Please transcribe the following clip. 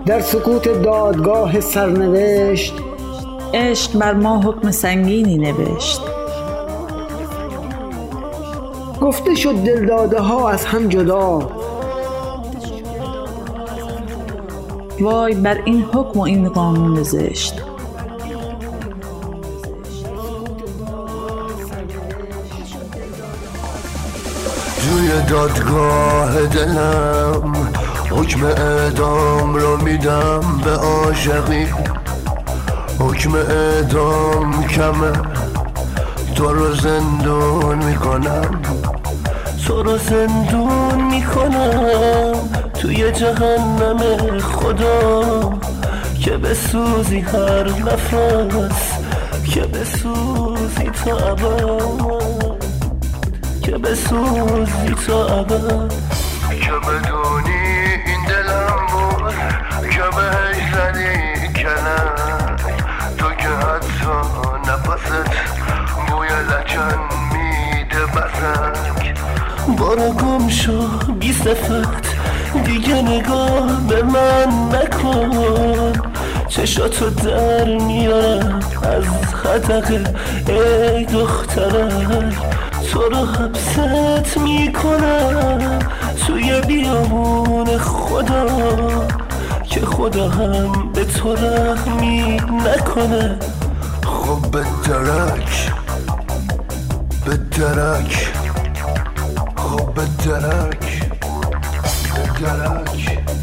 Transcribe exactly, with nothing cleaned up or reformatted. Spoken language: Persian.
در سکوت دادگاه سرنوشت عشق بر ما حکم سنگینی نوشت. گفته شد دلداده ها از هم جدا، وای بر این حکم و این قانون زشت. توی دادگاه دلم حکم اعدام رو میدم به عاشقی. حکم اعدام کمه، تو رو زندون میکنم، تو رو زندون میکنم توی جهنم خدا، که بسوزی هر نفس، که بسوزی تا ابد، که بسوزی تا ابد. که بدونی این دلم بود که بهش زدی کلک، تو که حتی نفست بوی لجن میده بزک. بارا گم شو بی صفت، دیگه نگاه به من نکن، چشاتو در میارم از خطق ای دخترک. تو رو حبست میکنم توی بیابون خدا، که خدا هم به تو رحمی نکنه. خب به درک، به درک، خب به درک، به درک.